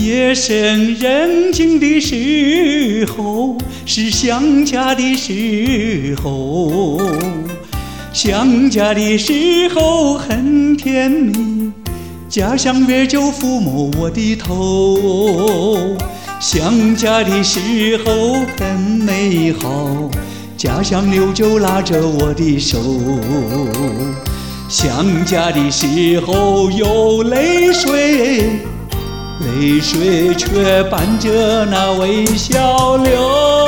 夜深人静的时候，是想家的时候，想家的时候很甜蜜，家乡月就抚摸我的头。想家的时候很美好，家乡柳就拉着我的手。想家的时候有泪水，泪水却伴着那微笑流。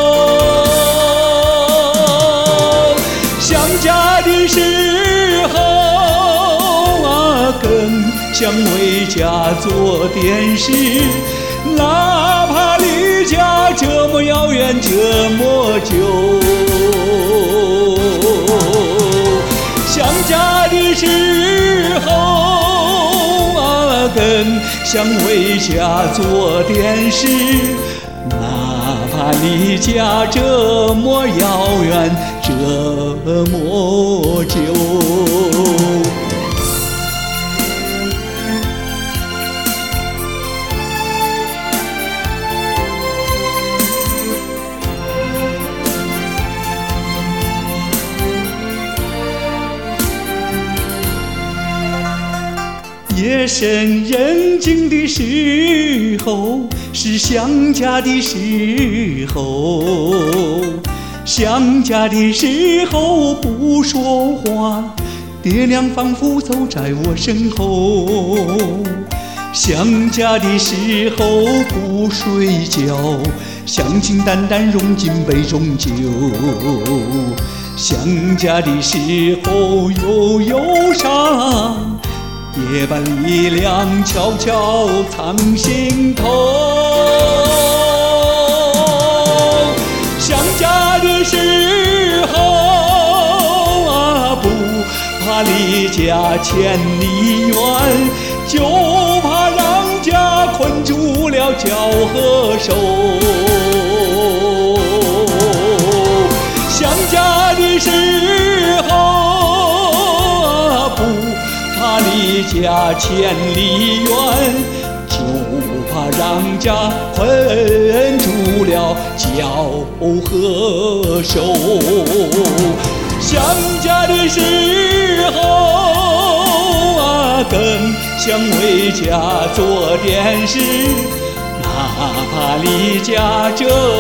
想家的时候啊，更想为家做点事，哪怕离家这么遥远，这么久。想家的时候啊，更想为家做点事，哪怕离家这么遥远，这么久。夜深人静的时候，是想家的时候，想家的时候不说话，爹娘仿佛走在我身后。想家的时候不睡觉，乡情淡淡融进杯中酒。想家的时候有忧伤，也把力量悄悄藏心头。想家的时候啊，不怕离家千里远，就怕让家困住了脚和手。想家的时候啊，不怕离家千里远，就怕让家困住了脚和手。想家的时候啊，更想为家做点事，哪怕离家这